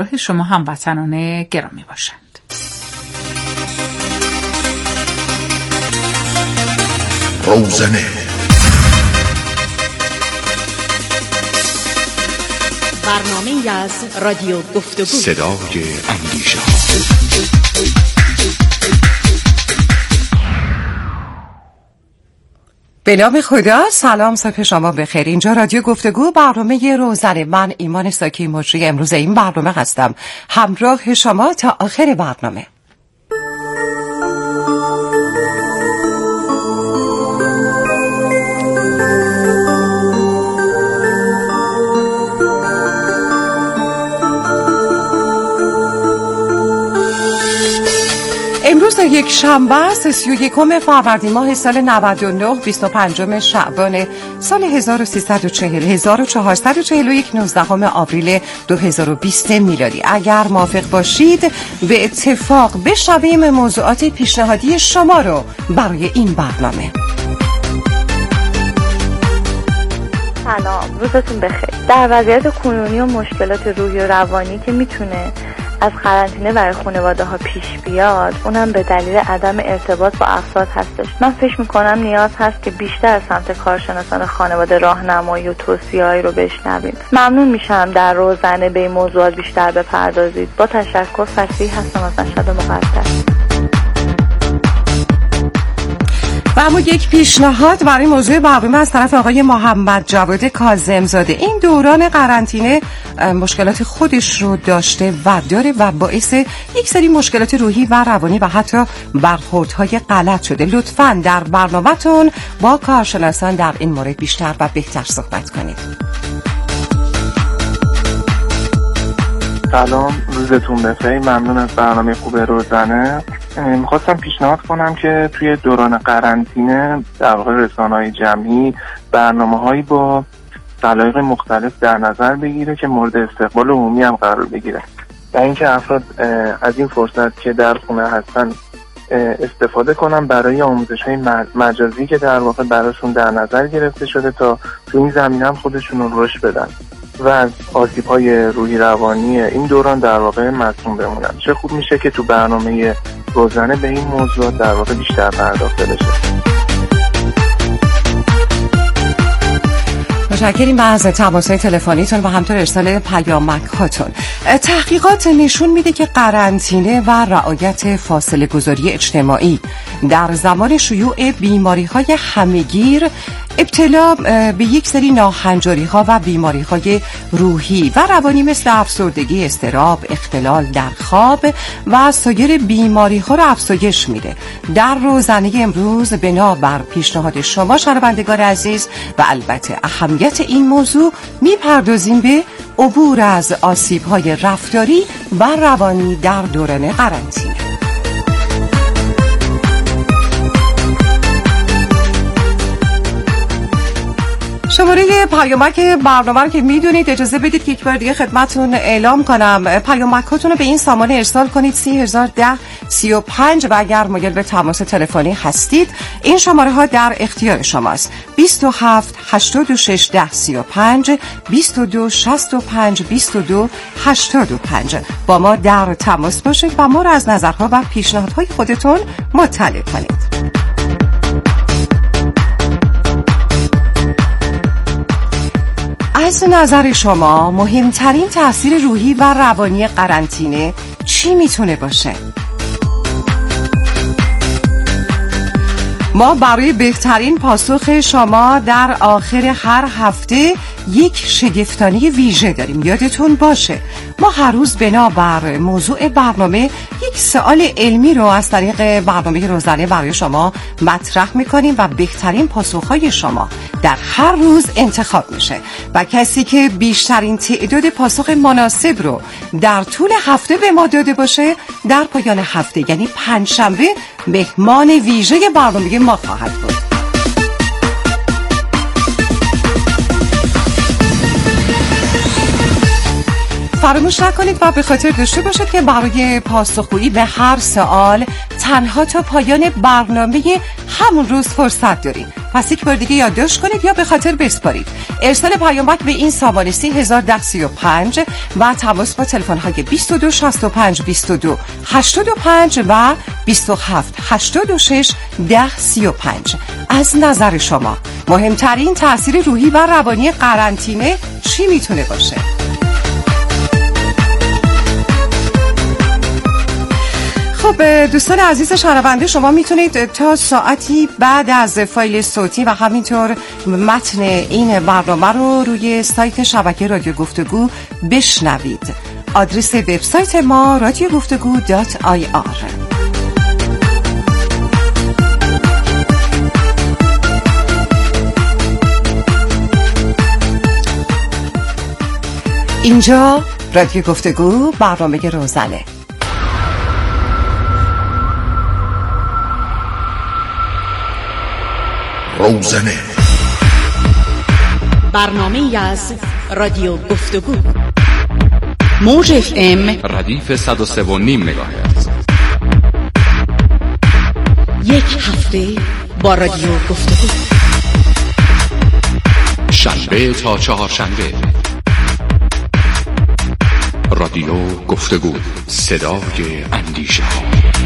شما هموطنان گرامی باشند. روزنه برنامه‌ای از رادیو گفتگو، صدای اندیشه. به نام خدا. سلام، صبح شما بخیر. اینجا رادیو گفتگو، برنامه روزنه. من ایمان ساکی مجری امروز این برنامه هستم، همراه شما تا آخر برنامه. امروز یک شنبه است، 31 فروردین ماه سال 99، 25 شعبان سال 1340 1441 19 آوریل 2020 میلادی. اگر موافق باشید به اتفاق بشنویم موضوعات پیشنهادی شما رو برای این برنامه. سلام، روزتون بخیر. در وضعیت کنونی و مشکلات روحی و روانی که میتونه از قرنطینه برای خانواده ها پیش بیاد، اونم به دلیل عدم ارتباط با افراد هستش. من فکر میکنم نیاز هست که بیشتر از سمت کارشناسان خانواده راهنمایی و توصیه‌ای رو بشنویم. ممنون میشم در روزنه به این موضوعات بیشتر بپردازید. با تشکر، فصیح هستم از مشهد مقدس. و اما یک پیشنهاد برای موضوع برنامه از طرف آقای محمد جواد کاظم‌زاده. این دوران قرنطینه مشکلات خودش رو داشته و داره و باعث یک سری مشکلات روحی و روانی و حتی برخوردهای غلط شده. لطفاً در برنامه‌تون با کارشناسان در این مورد بیشتر و بهتر صحبت کنید. سلام، روزتون بخیر. ممنون از برنامه خوب روزنه. میخواستم پیشنهاد کنم که توی دوران قرنطینه در واقع رسانه‌های جمعی برنامه‌هایی با دلایل مختلف در نظر بگیره که مورد استقبال عمومی هم قرار بگیره و اینکه افراد از این فرصت که در خونه هستن استفاده کنن برای آموزش‌های مجازی که در واقع براشون در نظر گرفته شده تا تو این زمینه هم خودشون رو رشد بدن و از آسیب‌های روحی روانی این دوران در واقع مصون بمونن. چه خوب میشه که تو برنامه روزنه به این موضوع در واقع بیشتر پرداخته بشه. متشکریم از تماس‌های تلفنیتون و همینطور ارسال پیامک‌هاتون. تحقیقات نشون میده که قرنطینه و رعایت فاصله گذاری اجتماعی در زمان شیوع بیماری‌های همه‌گیر، ابتلا به یک سری ناهنجاری‌ها و بیماری‌های روحی و روانی مثل افسردگی، اضطراب، اختلال در خواب و سایر بیماری‌ها را افزایش میده. در روزنه امروز بنابر پیشنهاد شما شنوندگان عزیز و البته اهمیت این موضوع میپردازیم به عبور از آسیب‌های رفتاری و روانی در دوران قرنطینه. شماره پیامک برنامه رو که میدونید، اجازه بدید که یک بار دیگه خدمتتون اعلام کنم. پیامک‌هاتون رو به این سامانه ارسال کنید 301035 و اگر مایل به تماس تلفنی هستید این شماره ها در اختیار شماست. 27 86 1035 22 65 22 85. با ما در تماس باشید و ما رو از نظرها و پیشنهادهای خودتون مطلع کنید. از نظر شما مهمترین تأثیر روحی و روانی قرنطینه چی میتونه باشه؟ ما برای بهترین پاسخ شما در آخر هر هفته یک شگفتانی ویژه داریم. یادتون باشه ما هر روز بنابر موضوع برنامه یک سوال علمی رو از طریق برنامه روزانه برای شما مطرح میکنیم و بهترین پاسخهای شما در هر روز انتخاب میشه و کسی که بیشترین تعداد پاسخ مناسب رو در طول هفته به ما داده باشه در پایان هفته یعنی پنجشنبه مهمان ویژه برنامه ما خواهد بود. فراموش نکنید و به خاطر داشته باشید که برای پاسخگویی به هر سوال تنها تا پایان برنامه همون روز فرصت دارید. پس یک بار دیگه یادداشت کنید یا به خاطر بسپارید. ارسال پیامک به این سامانه 301035 و تماس با تلفن‌های 22 65 22 85 و 27 86 10 35. از نظر شما مهمترین تأثیر روحی و روانی قرنطینه چی میتونه باشه؟ خب دوستان عزیز شنونده، شما میتونید تا ساعتی بعد از فایل صوتی و همینطور متن این برنامه رو روی سایت شبکه رادیو گفتگو بشنوید. آدرس وبسایت ما radioguftego.ir. اینجا رادیو گفتگو، برنامه روزنه. روزنه، برنامه از رادیو گفتگو، موج FM ردیف 103.5 مگاهرتز. یک هفته با رادیو گفتگو، شنبه تا چهارشنبه. رادیو گفتگو، صدای اندیشه ها.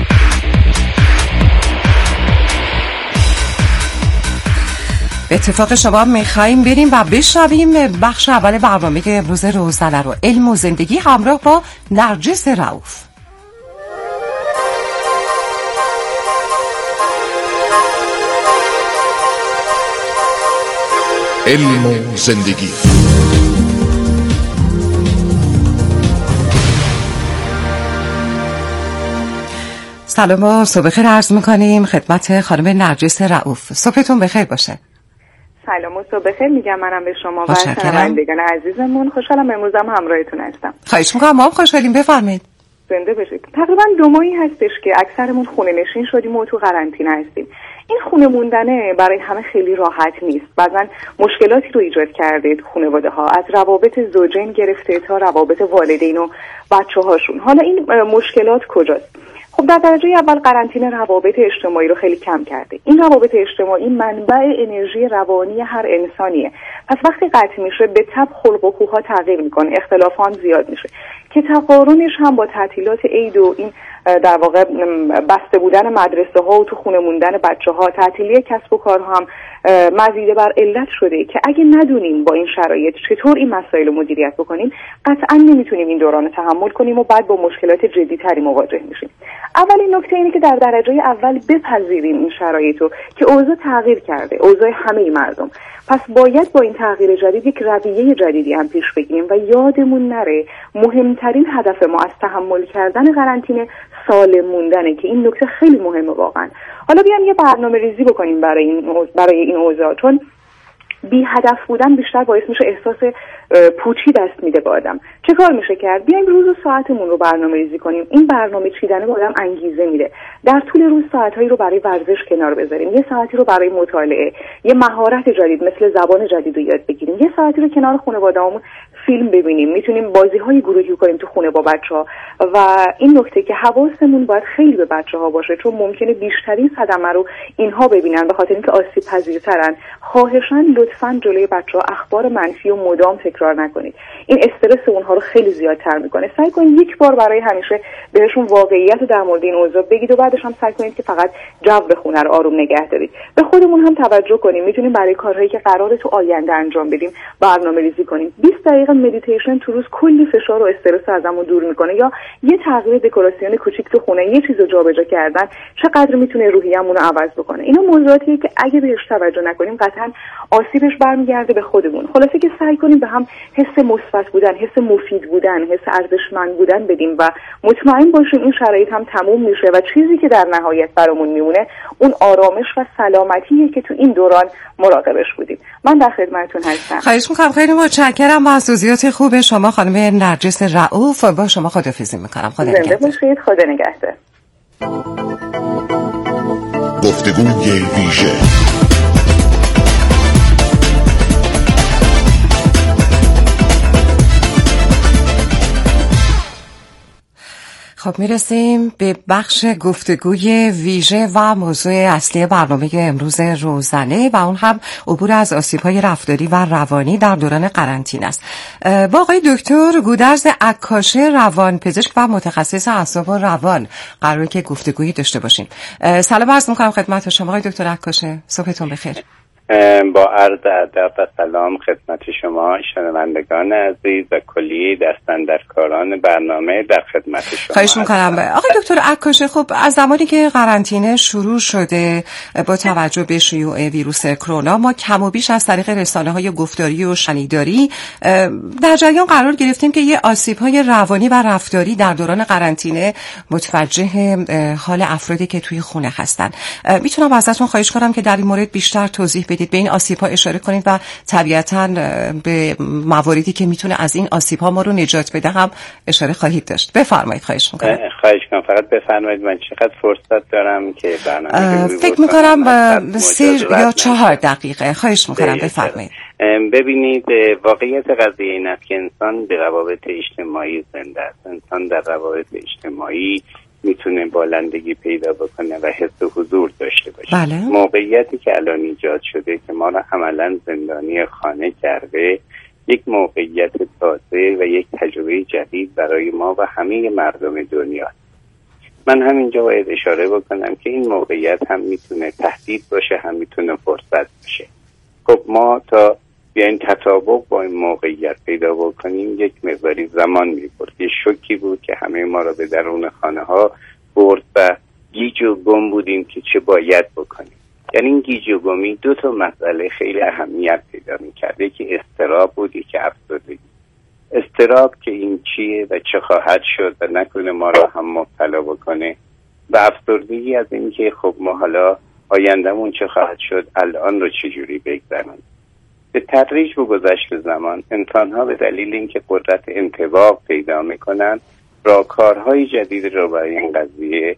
به اتفاق شما میخواییم بریم و بشنویم بخش اول برنامه امروز روزنه رو، علم و زندگی، همراه با نرجس رؤوف. علم و زندگی. سلام و صبح بخیر عرض میکنیم خدمت خانم نرجس رؤوف. صبحتون بخیر باشه. سلام و صبح بخیر میگم منم به شما و شنوندگان عزیزمون. خوشحالم امروزم همراهتون هستم. خواهش میکنم. ما هم خوشحالیم، بفرمایید. زنده باشید. تقریبا 2 ماهی هستش که اکثرمون خونه نشین شدیم و تو قرنطینه هستیم. این خونه موندنه برای همه خیلی راحت نیست. بعضن مشکلاتی رو ایجاد کرده خانواده ها، از روابط زوجین گرفته تا روابط والدین و بچه‌هاشون. حالا این مشکلات کجاست؟ خب در درجه اول قرنطینه روابط اجتماعی رو خیلی کم کرده. این روابط اجتماعی منبع انرژی روانی هر انسانیه. پس وقتی قطع میشه به تبع خلق و خوها تغییر میکنه، اختلافات زیاد میشه که تقارنش هم با تعطیلات عید و این در واقع بسته بودن مدرسه ها و تو خونه موندن بچه ها، تعطیلی کسب و کار هم مزیده بر علت شده که اگه ندونیم با این شرایط چطور این مسائل رو مدیریت بکنیم، قطعا نمیتونیم این دوران تحمل کنیم و بعد با مشکلات جدی‌تری مواجه میشیم. اولین نکته اینه که در درجه اول بپذیریم این شرایط رو که اوضاع تغییر کرده، اوضاع همه مردم. پس باید با این تغییر جدید یک رویه جدیدی هم پیش بگیریم و یادمون نره مهمترین هدف ما از تحمل کردن قرنطینه سالم موندنه، که این نکته خیلی مهمه واقعا. حالا بیان یه برنامه ریزی بکنیم برای این اوضاع، چون بی هدف بودن بیشتر باعث میشه احساس پوچی دست میده به آدم. چه کار میشه کرد؟ بیایم روز و ساعتمون رو برنامه ریزی کنیم. این برنامه چیدن به آدم انگیزه میده. در طول روز ساعتهایی رو برای ورزش کنار بذاریم، یه ساعتی رو برای مطالعه، یه مهارت جدید مثل زبان جدید رو یاد بگیریم، یه ساعتی رو کنار خانواده‌مون فیلم ببینیم، میتونیم بازی‌های گروهی کنیم تو خونه با بچه‌ها. و این نکته که حواسمون باید خیلی به بچه‌ها باشه، چون ممکنه بیشترین صدمه رو اینها ببینن، به خاطر اینکه آسیب پذیرترن. خواهشاً لطفاً جلوی بچه‌ها اخبار منفی و مدام تکرار نکنید. این استرس اونها رو خیلی زیادتر میکنه. سعی کنید یک بار برای همیشه بهشون واقعیت رو در مورد این اوضاع بگید و بعدش هم سعی کنید که فقط جو خونه رو آروم نگه دارید. به خودمون هم توجه کنیم. میتونیم برای کارهایی که قراره تو آینده انجام بدیم برنامه‌ریزی کنیم. 20 دقیقه مدیتیشن تو روز کلی فشار و استرس ازمون دور میکنه، یا یه تغییر دکوراسیون کوچیک تو خونه، یه چیزو جابجا کردن چقدر میتونه روحیه‌مون رو عوض بکنه. اینا موضوعاتیه که اگه بهش توجه نکنیم قطعاً آسیبش برمیگرده به خودمون. خلاصه که سعی کنیم به هم حس مثبت بودن، حس مفید بودن، حس ارزشمند بودن بدیم و مطمئن باشیم این شرایط هم تموم میشه و چیزی که در نهایت برامون میمونه اون آرامش و سلامتیه که تو این دوران مراقبش بودیم. من در خدمتتون هستم. خواهش می‌کنم. خیلی متشکرم از توضیحات خوب شما خانم نرجس رؤوف. با شما خداحافظی می‌کنم. خدا نگهدار. زنده باشید. خدا نگهدار. گفتگوی ویژه. خب میرسیم به بخش گفتگوی ویژه و موضوع اصلی برنامه امروز روزنه و اون هم عبور از آسیب‌های رفتاری و روانی در دوران قرنطینه است. با آقای دکتر گودرز عکاشه روانپزشک و متخصص اعصاب و روان قراره که گفتگویی داشته باشیم. سلام عرض می‌کنم خدمت شما آقای دکتر عکاشه. صبحتون بخیر. با عرض ادب و سلام خدمت شما شنوندگان عزیز و کلیه دستاندرکاران برنامه در خدمت شما. خواهش میکنم آقای دکتر عکاشه. خب از زمانی که قرنطینه شروع شده با توجه به شیوع ویروس کرونا ما کم و بیش از طریق رسانه‌های گفتاری و شنیداری در جریان قرار گرفتیم که یه آسیب‌های روانی و رفتاری در دوران قرنطینه متوجه حال افرادی که توی خونه هستن. میتونم ازتون خواهش کنم که در این مورد بیشتر توضیح بدید، به این آسیب‌ها اشاره کنید و طبیعتاً به مواردی که میتونه از این آسیب‌ها ما رو نجات بده هم اشاره خواهید داشت. بفرمایید. خواهش می‌کنم. خواهش کنم فقط بفرمایید من چقدر فرصت دارم که برنامه فکر می‌کنم 3 یا 4 دقیقه. خواهش می‌کنم بفرمایید. ببینید واقعیت قضیه این است که انسان به روابط اجتماعی زنده است. انسان در روابط اجتماعی میتونه بالندگی پیدا بکنه و حس حضور داشته باشه. بله. موقعیتی که الان ایجاد شده که ما را عملا زندانی خانه کرده یک موقعیت تازه و یک تجربه جدید برای ما و همه مردم دنیا. من همینجا باید اشاره بکنم که این موقعیت هم میتونه تهدید باشه هم میتونه فرصت باشه. خب ما تا بیاین تطابق با این موقعیت پیدا بکنیم یک مقداری زمان می‌برد. یه شوکی بود که همه ما را به درون خانه ها برد و گیج و گم بودیم که چه باید بکنیم. یعنی این گیج و گمی 2 مسئله خیلی اهمیت پیدا می‌کرد. یکی اضطراب بود، یکی افسردگی. اضطراب که این چیه و چه خواهد شد و نکنه ما را هم مبتلا بکنه، و افسردگی از این که خب ما حالا آیندهمون چه خواهد شد، الان رو چجوری بگذرونیم. به تدریج با گذشت زمان انسان‌ها به دلیل اینکه قدرت انطباق پیدا می‌کنند راهکارهای جدید رو برای این قضیه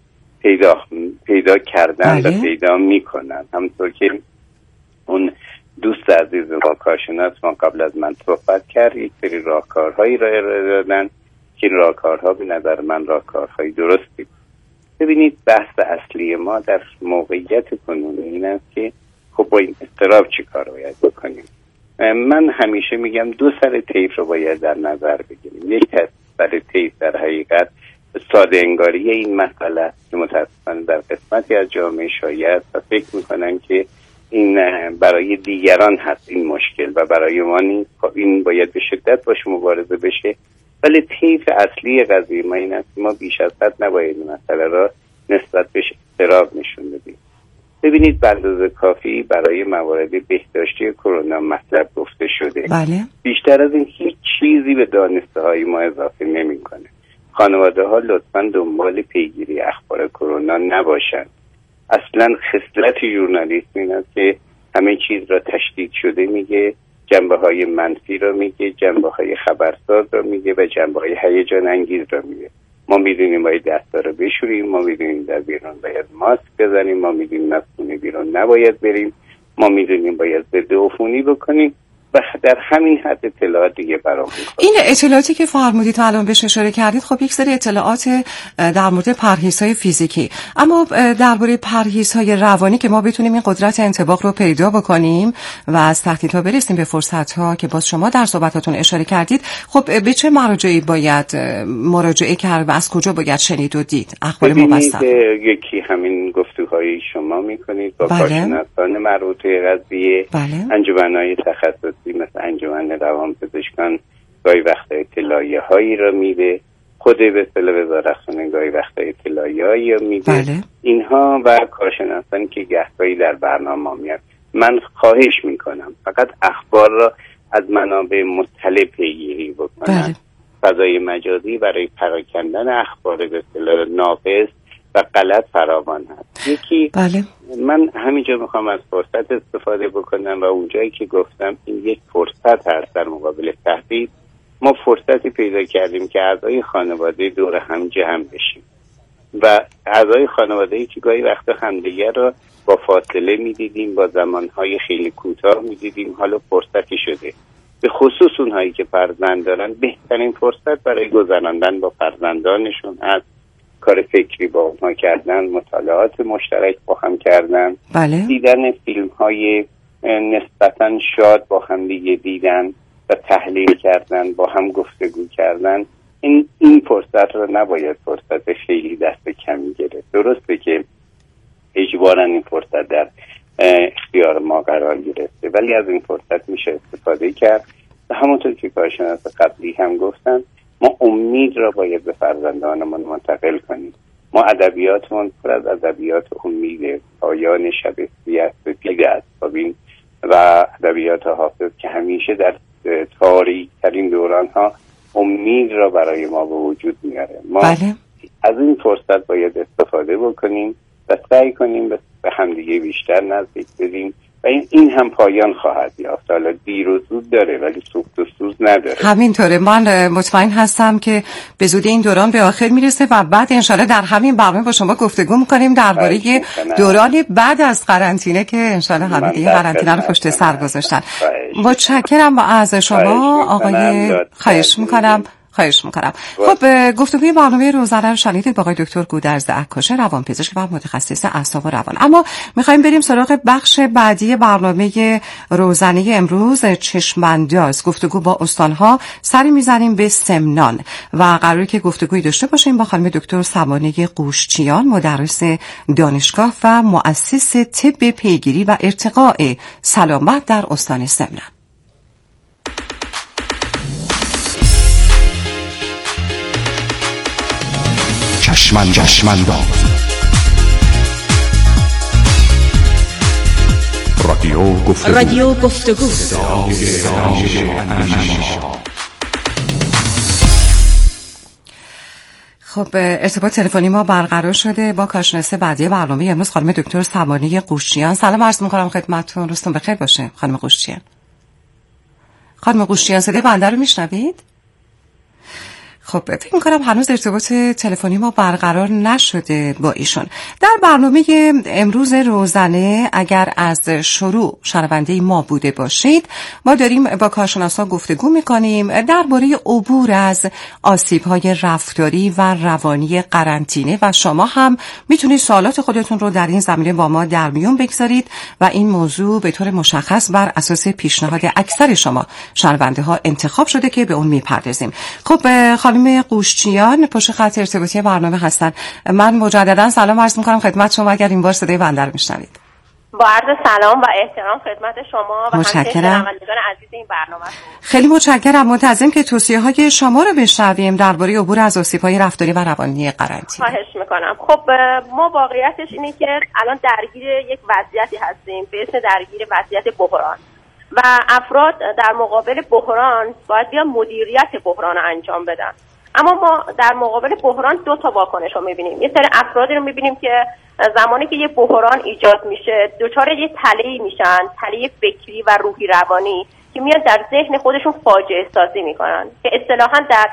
پیدا کردن و پیدا می‌کنند. همونطور که اون دوست عزیز ما کارشناس ما قبل از من صحبت کرد، یک سری راهکارهایی را ارائه دادن که راهکارها به نظر من راهکارهای درستی. ببینید بحث اصلی ما در موقعیت کنونی این است که خب با این اضطراب چی کار باید بکنیم. من همیشه میگم 2 سر طیف رو باید در نظر بگیریم. یک سر طیف در حقیقت ساده انگاری این مسئله است که متاسفانه در قسمتی از جامعه شایع و فکر میکنن که این برای دیگران هست این مشکل و برای ما نیست. خب این باید به شدت باش مبارزه بشه، ولی طیف اصلی قضیه ما این است که ما بیش از حد نباید این مسئله را نسبت بهش اضطراب نشون بدیم. ببینید به اندازه کافی برای موارد بهداشتی کرونا مطلب گفته شده. بله. بیشتر از این هیچ چیزی به دانسته های ما اضافه نمی‌کنه. خانواده ها لطفاً دنبال پیگیری اخبار کرونا نباشند. اصلاً خصلت ژورنالیسم این است که همه چیز را تشدید شده میگه، جنبه‌های منفی را میگه، جنبه‌های خبرساز را میگه و جنبه‌های هیجان انگیز را میگه. ما میدونیم باید دستا رو بشوریم، ما میدونیم در بیرون باید ماسک بزنیم، ما میدونیم از خونه بیرون نباید بریم، ما میدونیم باید ضد عفونی بکنیم و در همین حد اطلاعات دیگه برام این اطلاعاتی که فرمودید الان بهش اشاره کردید خب یک سری اطلاعات در مورد پرهیزهای فیزیکی، اما درباره پرهیزهای روانی که ما بتونیم این قدرت انطباق رو پیدا بکنیم و از تهدیدها برسیم به فرصت‌ها که باز شما در صحبتاتون اشاره کردید، خب به چه مراجعی باید مراجعه کرد و از کجا باید شنید و دید اخبار مبستر؟ یکی همین گفتگوهای شما میکنید با کارشناسان مربوط به قضیه، انجمن‌های تخصصی مثل انجمن روانپزشکان گاهی وقتا اطلاعیه هایی را میده، خود به اصطلاح وزارتخانه گاهی وقتا اطلاعیه هایی را میده. اینها و کارشناسانی که گهگاهی در برنامه میاد. من خواهش میکنم فقط اخبار را از منابع مطلع پیگیری بکنن. فضای مجازی برای پراکندن اخبار به اصطلاح ناقص و غلط فراوان هست. یکی من همینجا میخوام از فرصت استفاده بکنم و اونجایی که گفتم این یک فرصت هست در مقابل تهدید، ما فرصتی پیدا کردیم که اعضای خانواده دور هم جمع بشیم و اعضای خانواده‌ای که گاهی وقتا همدیگر را با فاصله میدیدیم، با زمانهای خیلی کوتاه میدیدیم، حالا فرصتی شده. به خصوص اونهایی که فرزند دارن بهترین فرصت برای گذراندن با فرزندانشون هست کار فکری با اونها کردن، مطالعات مشترک با هم کردن، بله. دیدن فیلم های نسبتاً شاد با هم دیگه دیدن و تحلیل کردن، با هم گفتگو کردن. این فرصت رو نباید فرصت خیلی دست کمی گرفت. درسته که اجباراً این فرصت در اختیار ما قرار گرفته، ولی از این فرصت میشه استفاده کرد و همونطور که کارشناس قبلی هم گفتن، ما امید را باید به فرزندانمون منتقل کنیم. ما ادبیاتمون پر از ادبیات امیده، پایان شب سپید است و ادبیات حافظ که همیشه در تاریک ترین دوران ها امید را برای ما به وجود میاره. ما بله. از این فرصت باید استفاده بکنیم و سعی کنیم به همدیگه بیشتر نزدیک بدیم و این هم پایان خواهد یافت. حالا دیر و زود داره ولی سوخت و سوز نداره. همینطوره. من مطمئن هستم که به زودی این دوران به آخر میرسه و بعد انشالله در همین برنامه با شما گفتگو میکنیم درباره دوران بعد از قرنطینه که انشالله همه دیگه قرنطینه رو پشت سر گذاشتن. متشکرم از شما آقای. خواهش میکنم. خب گفتگوی برنامه روزانه رو شنیدید با آقای دکتر گودرز عکاشه، روانپزشک و متخصص اعصاب و روان. اما میخوایم بریم سراغ بخش بعدی برنامه روزانه امروز، چشم‌انداز. گفتگو با استانها سری میزنیم به سمنان و قراره که گفتگویی داشته باشیم با خانم دکتر سمانه قوشچیان، مدرس دانشگاه و مؤسس طب پیگیری و ارتقاء سلامت در استان سمنان. چشم‌انداز. رادیو گفتگو. خب ارتباط تلفنی ما برقرار شده با کارشناس بعدی برنامه امروز خانم دکتر سمانه قوشچیان. سلام عرض می‌کنم خدمتتون. روزتون بخیر باشه خانم قوشچیان. خانم قوشچیان صدای بنده رو میشنوید؟ خب فکر می‌کنم هنوز ارتباط تلفنی ما برقرار نشده با ایشون. در برنامه امروز روزانه اگر از شروع شنونده ما بوده باشید، ما داریم با کارشناسا گفتگو می‌کنیم درباره عبور از آسیب‌های رفتاری و روانی قرنطینه و شما هم میتونید سوالات خودتون رو در این زمینه با ما در میون بگذارید و این موضوع به طور مشخص بر اساس پیشنهاد اکثر شما شنونده‌ها انتخاب شده که به اون میپردازیم. خب خانم قوشچیان پشت خط ارتباطی برنامه هستن. من مجددا سلام عرض می‌کنم خدمت شما اگر این بار صدای بنده رو میشنوید. با عرض سلام و احترام خدمت شما و همچنین شنوندگان عزیز این برنامه. خیلی متشکرم. منتظریم که توصیه‌های شما رو بشنویم درباره عبور از آسیب‌های رفتاری و روانی قرنطینه. خواهش می‌کنم. خب ما واقعیتش اینه که الان درگیر یک وضعیتی هستیم به اسم درگیر وضعیت بحران و افراد در مقابل بحران باید بیان مدیریت بحران رو انجام بدن. اما ما در مقابل بحران دو تا واکنش رو می‌بینیم. یه سری افرادی رو می‌بینیم که زمانی که یه بحران ایجاد میشه دچار یه تله‌ای میشن، تله فکری و روحی روانی که میان در ذهن خودشون فاجعه سازی میکنن که اصطلاحاً در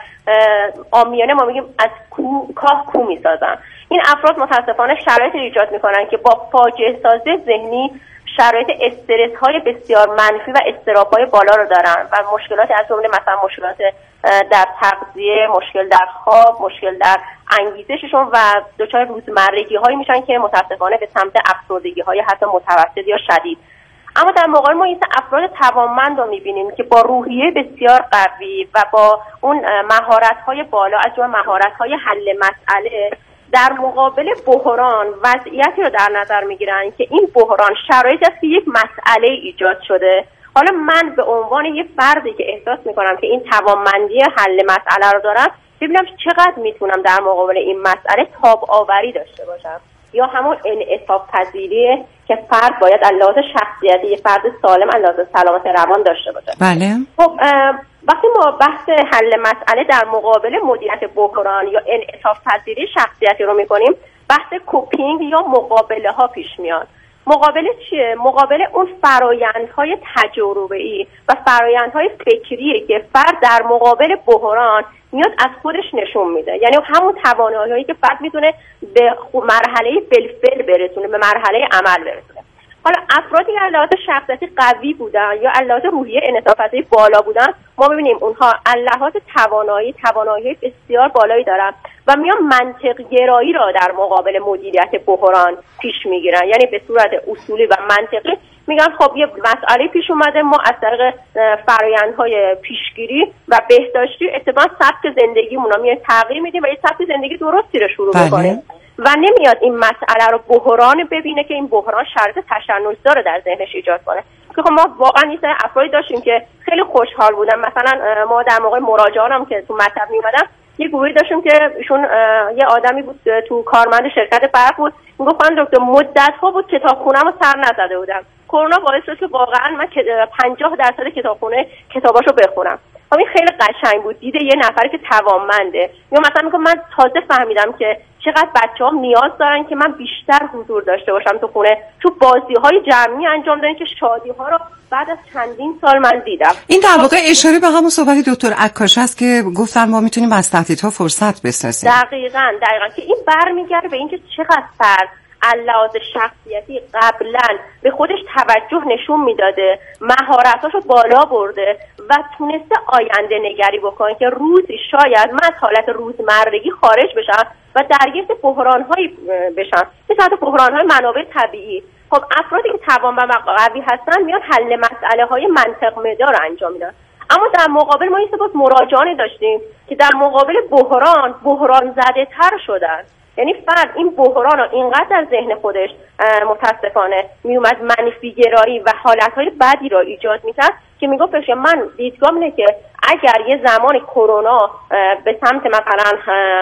عامیانه ما میگیم از کاه کو میسازن. این افراد متاسفانه شرایطی ایجاد میکنن که با فاجعه سازی ذهنی شرایط استرس های بسیار منفی و اضطراب‌های بالا رو دارن و مشکلات از جمله مثلا مشکلات در تغذیه، مشکل در خواب، مشکل در انگیزششون و دچار روزمرگی هایی میشن که متاسفانه به سمت افسردگی های حتی متوسط یا شدید. اما در مقابل ما این افراد توانمند رو میبینیم که با روحیه بسیار قوی و با اون مهارت های بالا از جمله مهارت های حل مسئله در مقابل بحران وضعیتی رو در نظر میگیرن که این بحران شرایطی است که یک مسئله ایجاد شده. حالا من به عنوان یک فردی که احساس میکنم که این توانمندی حل مسئله رو دارم، ببینم چقدر میتونم در مقابل این مسئله تاب آوری داشته باشم یا همون انعطاف پذیریه که فرد باید از لحاظ شخصیتی یک فرد سالم از لحاظ سلامت روان داشته باشه. بله. خب وقتی ما بحث حل مسئله در مقابل مدیریت بحران یا انعطاف پذیری شخصیتی رو میکنیم، بحث کوپینگ یا مقابله ها پیش میاد. مقابله چیه؟ مقابله اون فرایندهای تجربه‌ای و فرایندهای فکریه که فرد در مقابل بحران میاد از خودش نشون میده. یعنی همون توانایی‌هایی که فرد میتونه به مرحله بالفعل برسونه، به مرحله عمل برسونه. حالا افرادی که از لحاظ شخصیتی قوی بودن یا از لحاظ روحیه انعطاف پذیری بالا بودن، ما ببینیم اونها لحاظ توانایی بسیار بالایی دارن و میان منطق گرایی را در مقابل مدیریت بحران پیش میگیرن. یعنی به صورت اصولی و منطقی میگن خب یه مسئله پیش اومده، ما از طریق فرآیندهای پیشگیری و بهداشتی اتفاقا سبک زندگیمون رو میان تغییر میدیم و یه سبک زندگی درستی رو شروع میکنیم و نمیاد این مسئله رو بحران ببینه که این بحران شرط تشنج‌زا رو در ذهنش ایجاد کنه. که خب ما واقعا این سری افرادی داشتیم که خیلی خوشحال بودن. مثلا ما در موقع مراجعانم که تو مطلب میومدم یه گروهی داشتیم که ایشون یه آدمی بود تو کارمند شرکت برق بود، میگفت خانم دکتر مدت‌ها بود کتابخونه‌مو سر نزده بودم، کرونا باعث شد که واقعا من 50% کتابخونه کتاباشو بخونم. این خیلی قشنگ بود دید یه نفری که توانمنده. یا مثلا میگم من تازه فهمیدم که چقدر بچه‌ها نیاز دارن که من بیشتر حضور داشته باشم تو خونه، تو بازی‌های جمعی انجام دادن که شادی‌ها رو بعد از چندین سال من دیدم. این در واقع اشاره به همون صحبت دکتر عکاش است که گفتن ما میتونیم از تهدیدها فرصت بسازیم. دقیقاً که این برمیگرده به اینکه چقدر فرد علاوه شخصیتی قبلا به خودش توجه نشون میداده، مهارتاشو بالا برده و تونسته آینده نگری بکنه که روزی شاید من از حالت روزمرگی خارج بشم و درگیر بحران‌هایی بشم، مثل بحران‌های منابع طبیعی. خب افرادی که توانمند و قوی هستن میان حل مسئله‌های منطق مدار انجام میدن. اما در مقابل ما این سبب مراجعانی داشتیم که در مقابل بحران زده تر شدن. یعنی فرد این بحران رو اینقدر در ذهن خودش متاسفانه میومد منفی گرایی و حالتهای بدی را ایجاد میکرد که میگفت من دیدگاهم اینه که اگر یه زمان کرونا به سمت مثلا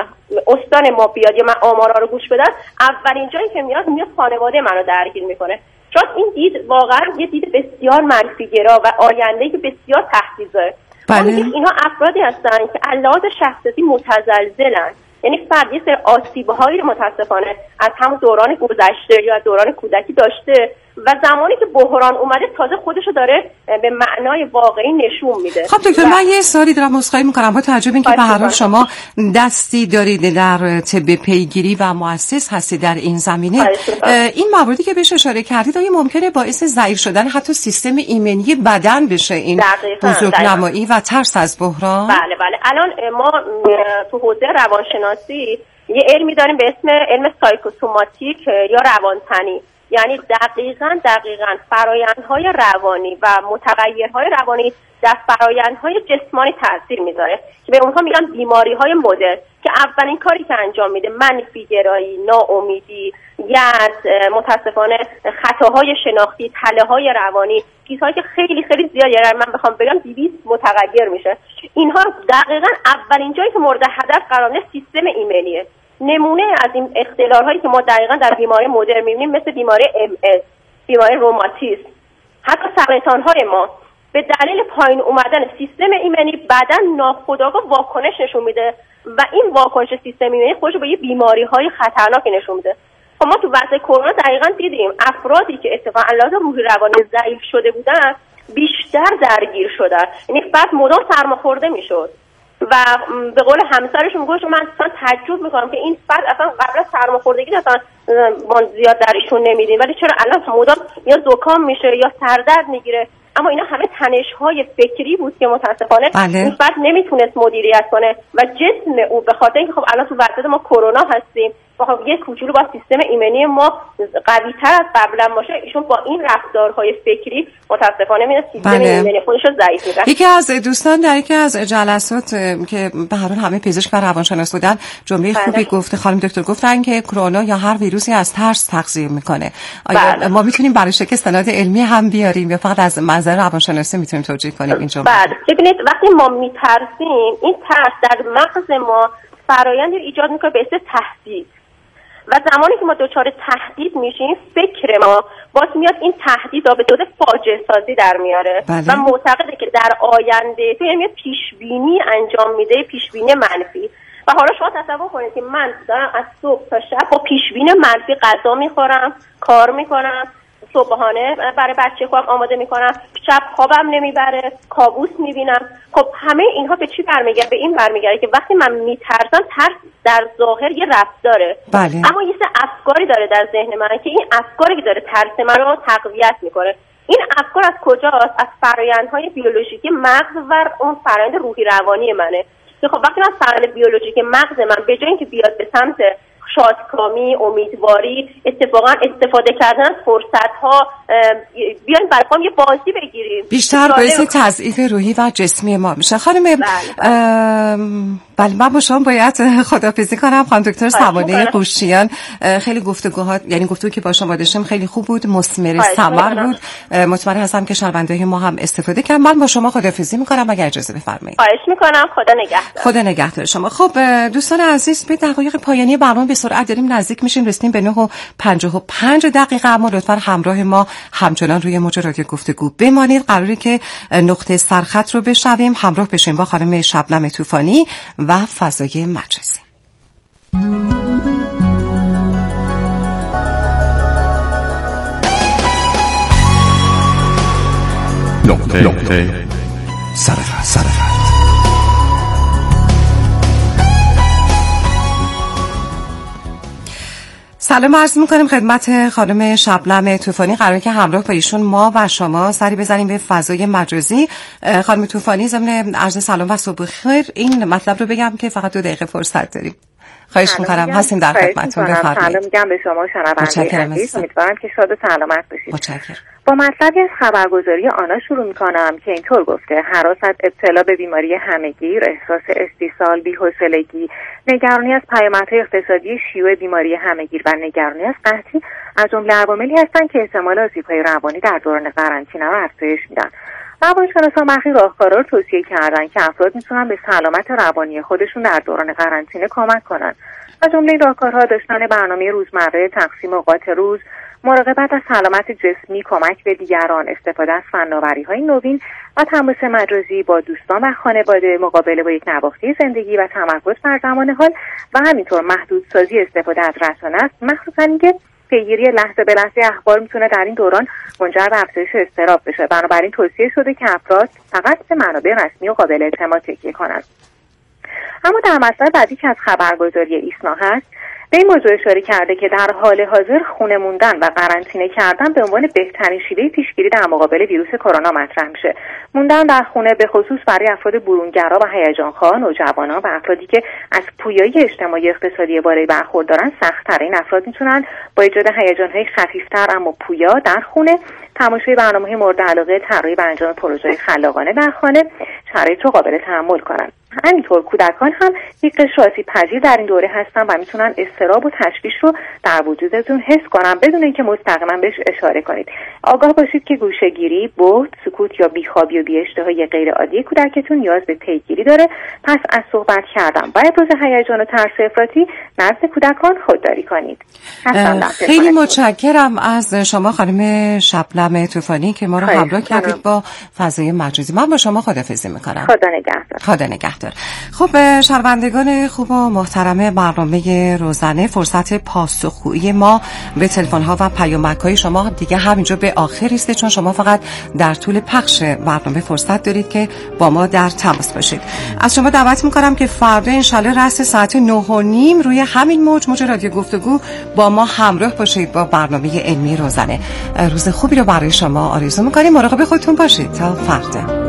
استان ما بیاد یا من آمارا رو گوش بدم، اولین جایی که میاد خانواده منو درگیر میکنه. چون این دید واقعا یه دید بسیار منفی گرا و آینده‌ای که بسیار تهدیدزاست. اینا افرادی هستن که علاوه شخصیتی متزلزلن. یعنی فرد یه سری آسیب‌هایی رو متاسفانه از همون دوران گذشته یا دوران کودکی داشته و زمانی که بحران اومده تازه خودشو داره به معنای واقعی نشون میده. خب دکتر من یه سوالی دارم، عذرخواهی می‌کنم با توجه به اینکه به هر حال شما دستی دارید در طب پیگیری و مؤسس هستید در این زمینه، این مواردی که بهش اشاره کردید آیا ممکنه باعث ضعیف شدن حتی سیستم ایمنی بدن بشه این بزرگنمایی و ترس از بحران؟ بله الان ما تو حوزه روانشناسی یه علمی داریم به اسم علم سایکوسوماتیک یا روانتنی. یعنی دقیقاً فرآیندهای روانی و متغیرهای روانی در فرآیندهای جسمانی تاثیر میذاره که به اونها میگن بیماری‌های مدر، که اولین کاری که انجام میده منفی گرایی، ناامیدی، یأس، متاسفانه خطاهای شناختی، تله‌های روانی، چیزهایی که خیلی خیلی زیاده. یعنی من بخوام بگم 200 متغیر میشه. اینها دقیقاً اولین جایی که مورد هدف قرار میگیره سیستم ایمنیه. نمونه از این اختلال‌هایی که ما دقیقاً در بیماری مدر می‌بینیم مثل بیماری MS، بیماری روماتیسم، حتی سرطان‌های ما به دلیل پایین اومدن سیستم ایمنی بدن ناخودآگاه واکنش نشون میده و این واکنش سیستم ایمنی خودش به یه بیماری‌های خطرناکی نشون میده. خب ما تو وقت کرونا دقیقاً دیدیم افرادی که اتفاقاً علاوه روحی روانی ضعیف شده بودن بیشتر درگیر شدن. یعنی فرد مدام سرماخورده میشد و به قول همسرش میگوش من اصلا تعجب میکنم که این فرد اصلا قبل از سرماخوردگی اصلا ما زیاد درشون نمیدیم ولی چرا الان مدام یا زکام میشه یا سردرد میگیره. اما اینا همه تنش‌های فکری بود که متاسفانه این فرد نمیتونست مدیریت کنه و جسم او به خاطر اینکه خب الان تو وضعیت ما کرونا هستیم و خب یه کوچولو با سیستم ایمنی ما قوی‌تر از قبلا باشه، ایشون با این رفتارهای فکری متاسفانه میاد سیستم ایمنی خودش رو ضعیف می‌کنه. یکی از دوستان در یکی از جلسات که به هر حال همه پزشک و روانشناس بودن جمله خوبی گفته، خانم دکتر گفتن که کرونا یا هر ویروسی از ترس تغذیه میکنه. آیا ما میتونیم برای شک استناد علمی هم بیاریم یا فقط از منظر روانشناسی میتونیم توجیه کنیم این جمله؟ بله ببینید وقتی ما میترسیم این ترس در مغز ما فرآیند ایجاد میکنه به اسم تهدید و زمانی که ما دچار تهدید میشیم فکر ما باز میاد این تهدید را به صورت فاجعه سازی در میاره و معتقده که در آینده تو یعنی پیش بینی انجام میده، پیش بینی منفی. و حالا شما تصور کنید که من دارم از صبح تا شب با پیش بینی منفی غذا میخورم، کار میکنم، صبحانه برای بچه خودم آماده میکنم، شب خوابم نمیبره، کابوس میبینم. خب همه اینها به چی برمیگرده؟ به این برمیگرده که وقتی من میترسم ترس در ظاهر یه رفتاره، اما یه سری افکاری داره در ذهن من که این افکاری که داره ترس من رو تقویت میکنه. این افکار از کجاست؟ از فرآیندهای بیولوژیکی مغز و اون فرآیند روحی روانی منه. خب وقتی من فرآیند بیولوژیک مغز من به جای اینکه بیاد به سمت شادکامی، امیدواری، اتفاقا استفاده کردن از فرصت‌ها، بیاین برای خودم یه بازی بگیریم، بیشتر باعث تضعیف روحی و جسمی ما میشه. خانم بله من با شما باید خداحافظی کنم. خانم دکتر سوانه قوشیان، خیلی گفتگوها، یعنی گفتگویی که با شما داشتم خیلی خوب بود، مثمر ثمر بود. مطمئن هستم که شنونده‌های ما هم استفاده کردن. من با شما خداحافظی می‌کنم اگر اجازه بفرمایید. خواهش می‌کنم. خدا نگهدار. خدا نگهدار شما. خب دوستان عزیز، به دقایق پایانی برنامه به سرعت داریم نزدیک میشیم. رسیدیم به 9:55. اما لطفاً همراه ما همچنان روی موج رادیو گفتگو بمانید. قراره که نقطه سرخط رو بشنویم، همراه بشیم با خانم شبنم طوفانی و فضای مجازی. نقطه سرخط. سلام عرض می‌کنیم خدمت خانم شبنم طوفانی. قراره که همراه با ایشون ما و شما سری بزنیم به فضای مجازی. خانم طوفانی، ضمن عرض سلام و صبح خیر این مطلب رو بگم که فقط 2 دقیقه فرصت داریم. خواهش می‌کنم، هستیم در خدمتتون. بفرمایید. سلام میگم به شما شنونده عزیز، امیدوارم که شاد و سلامت باشید. متشکرم. با مطلبی از خبرگزاری آنا شروع می‌کنم که اینطور گفته: هراس از ابتلا به بیماری همه‌گیر، احساس استیصال، بی‌حوصلگی، نگرانی از پیامدهای اقتصادی شیوع بیماری همه‌گیر و نگرانی از قحطی از جمله عواملی هستند که احتمال آسیب‌های روانی در دوران قرنطینه رو افزایش میدن. روانشناسان برخی راهکارها رو توصیه کردن که افراد میتونن به سلامت روانی خودشون در دوران قرنطینه کمک کنن. از جمله راهکارها داشتن برنامه روزمره، تقسیم اوقات روز، مراقبت از سلامت جسمی، کمک به دیگران، استفاده از فناوری‌های نوین و تماس مجازی با دوستان و خانواده، مقابله با یک نواختی زندگی و تمرکز بر زمان حال و همینطور محدودسازی استفاده از رسانه است. مخصوصاً اینکه پیگیری لحظه به لحظه اخبار میتونه در این دوران منجر به افزایش اضطراب بشه. بنابراین توصیه شده که افراد فقط به منابع رسمی و قابل اعتماد تکیه کنند. اما در مطلب بعدی که از خبرگزاری ایسنا هست، به این موضوع اشاره کرده که در حال حاضر خونه موندن و قرنطینه کردن به عنوان بهترین شیوه پیشگیری در مقابل ویروس کرونا مطرح میشه. موندن در خونه به خصوص برای افراد برونگرا و هیجانخواه، نوجوانان و افرادی که از پویایی اجتماعی اقتصادی بالایی برخوردارن سخت‌تر. این افراد میتونن با ایجاد هیجان‌های خفیف‌تر اما پویا در خونه، تماشای برنامه‌های مورد علاقه، طراحی و انجام پروژه‌های خلاقانه در خانه شرایط رو قابل تحمل کنن. همینطور کودکان هم یک قشر آسیب‌پذیر در این دوره هستن و میتونن اضطراب و تشویش رو در وجودتون حس کنن بدون اینکه مستقیما بهش اشاره کنید. آگاه باشید که گوشه‌گیری، بهت، سکوت یا بیخوابی و بی‌اشتهایی غیر عادی کودکتون نیاز به پیگیری داره. پس از صحبت کردن و ابراز هیجان و ترس افراطی نزد کودکان خودداری کنید. خیلی متشکرم از شما خانم شبنم طوفانی که ما رو همراه کردید با فضای مجازی. من با شما خداحافظی می‌کنم. خدا نگهدار. خدا نگهدار. خب شنوندگان خوب و محترم برنامه روزانه، فرصت پاسخگویی ما به تلفن‌ها و پیامک‌های شما دیگه همینجا به آخر رسیده، چون شما فقط در طول پخش برنامه فرصت دارید که با ما در تماس باشید. از شما دعوت می‌کنم که فردا انشالله رأس ساعت 9:30 روی همین موج رادیو گفتگو با ما همراه باشید با برنامه علمی روزانه. روز خوبی رو برای شما آرزو می‌کنیم. مراقب خودتون باشید تا فردا.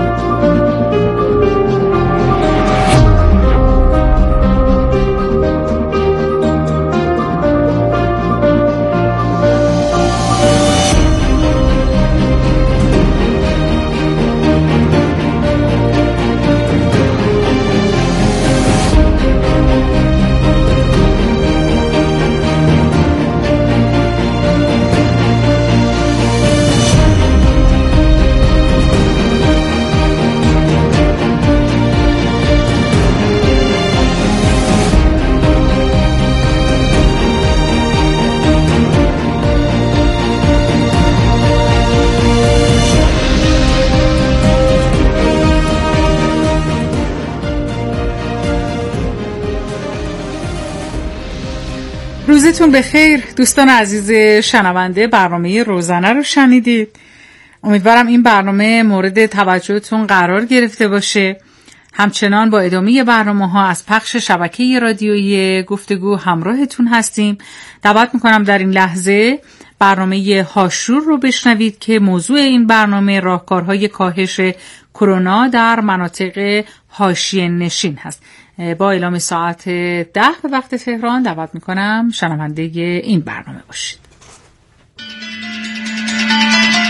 روزتون بخیر دوستان عزیز شنونده برنامه روزانه رو شنیدید. امیدوارم این برنامه مورد توجهتون قرار گرفته باشه. همچنان با ادامه برنامه‌ها از پخش شبکه رادیویی گفتگو همراهتون هستیم. دعوت میکنم در این لحظه برنامه هاشور رو بشنوید که موضوع این برنامه راهکارهای کاهش کرونا در مناطق حاشیه نشین هست. با اعلام ساعت 10 به وقت تهران دعوت میکنم شنونده این برنامه باشید.